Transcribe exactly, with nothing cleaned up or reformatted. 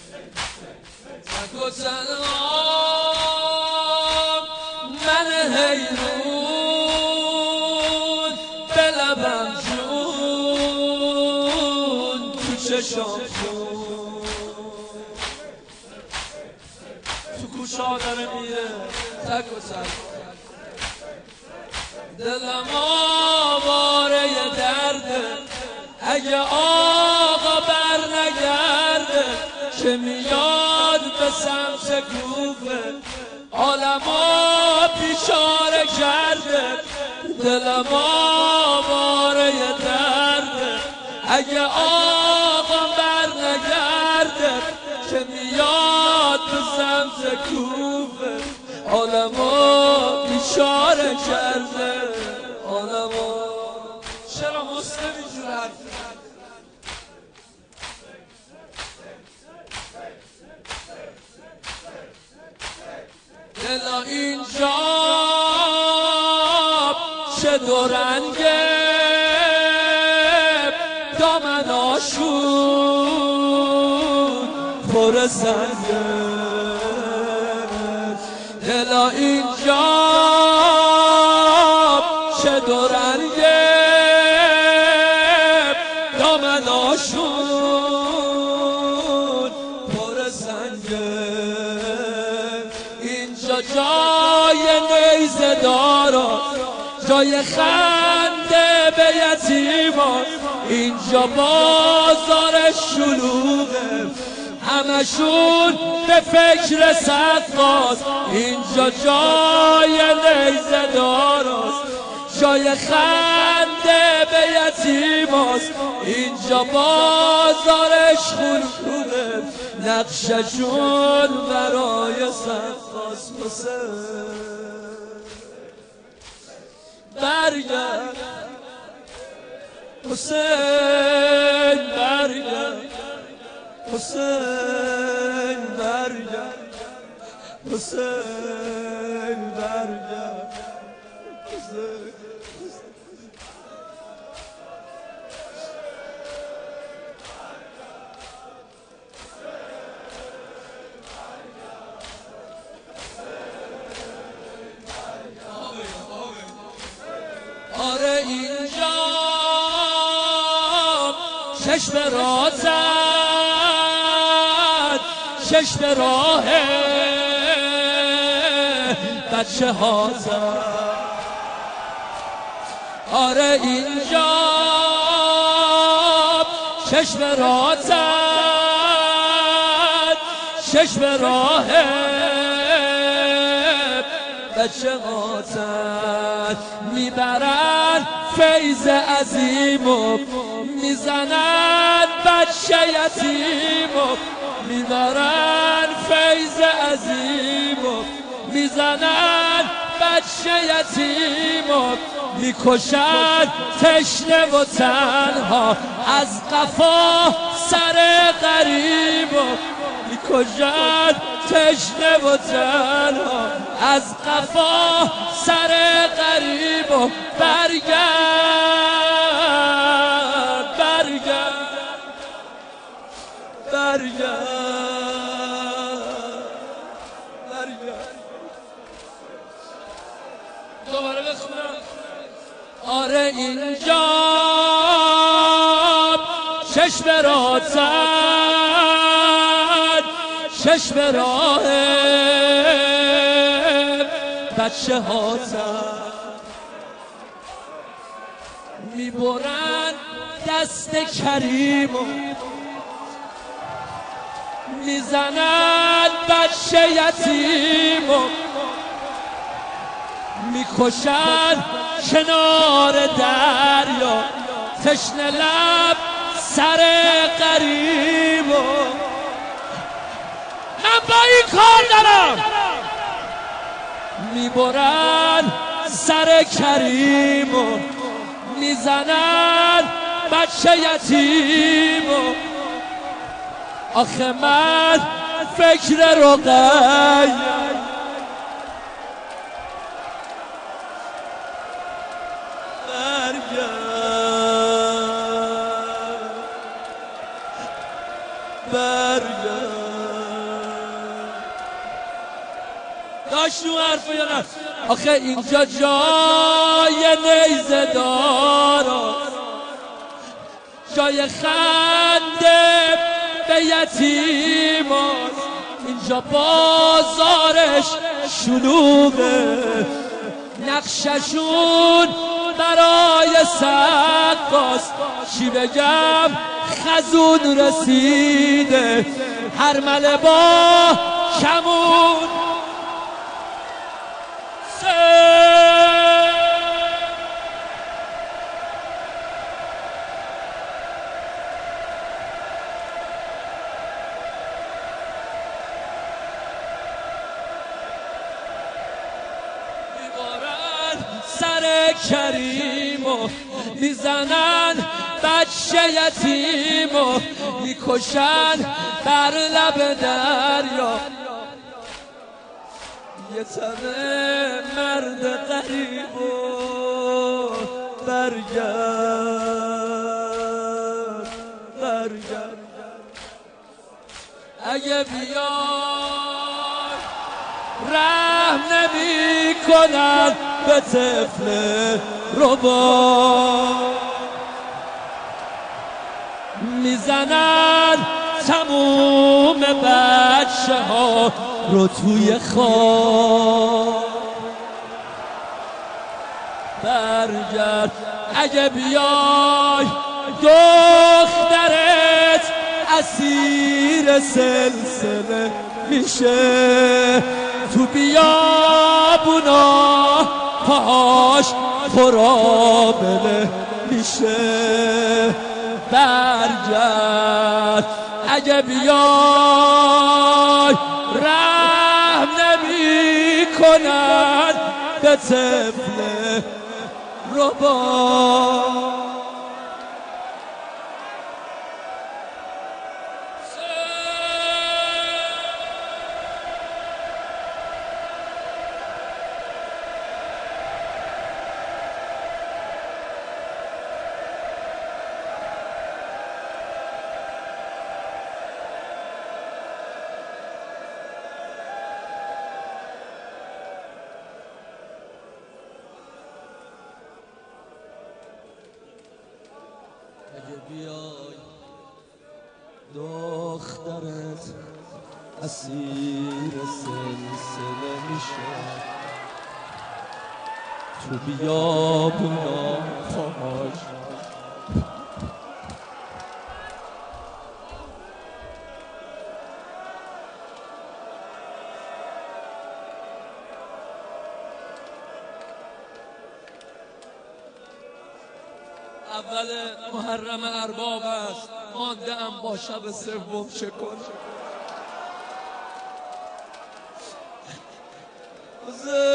تک و تنها من حیرون به لبم جون تو چشام جون تو کوچه داره میره تک و تنها دلم آواره درده اگه آقا بر نگرده که میاد به سمت کوفه عالما بیچاره کرده دلم آواره درده اگه آقا بر نگرده که میاد به سمت کوفه عالما بیچاره کرده عالما چرا مسلم اینجور حرف دلا اینجا چه دو رنگه دامناشون پر سنگه دلا اینجا چه دو رنگه دامناشون پر سنگه اینجا جای نیزه دارا جای خنده به یتیما اینجا بازار شلوغه همشون به فکر صدقاست اینجا جای نیزه داراست جای خنده به یتیماست اینجا بازارش خلوغه نقششون برای صدقاست برگرد حسین برگرد حسین برگرد حسین برگرد حسین آره اینجا چشم رازد چشم راهه بچه ها زد آره اینجا چشم رازد چشم راهه بچه ها زد میبرن فیض عظیمو میزنن بچه یتیمو میبرن فیض عظیمو میزنن بچه یتیمو میکشن تشنه و تنها از قفا سر غریبو میکشن تشنه و تنها از قفا سر غریبو برگرد برگرد برگرد برگرد دوباره بخونم آره اینجا چشم رازد چشم راه بچه ها زد میبرن دست کریمو میزنن بچه یتیمو میکشن کنار دریا تشنه لب سر غریبو من با این کار دارم میبرن سر کریمو میزنن بچه یتیمو آخه من فکر رقیه برگرد برگرد داشتون حرف یا نه؟ آخه اینجا جای نیزه دارا، جای خنده به یتیماست، اینجا بازارش شلوغه، نقششون برای سقاست، چی بگم خزون رسیده، هر مله با کمون سر کریمو میزنن بچه یتیمو میکشن بر لب دریا، یه تنه مرد غریبو برگرد برگرد اگه بیای رحم نمی کنن به طفل ربا، میزنن تموم بچه ها رو توی خواب. برگرد اگه بیای دخترت اسیر سلسله میشه، تو بیابونا پاهاش خرابله میشه. برگرد اگه بیای رحم نمی کنن به طفل ربا. اگه بیای دخترت اسیر سلسله میشه، تو بیابونا پاهاش اول محرم ارباب است، مانده ام با شب سوم چه کنم.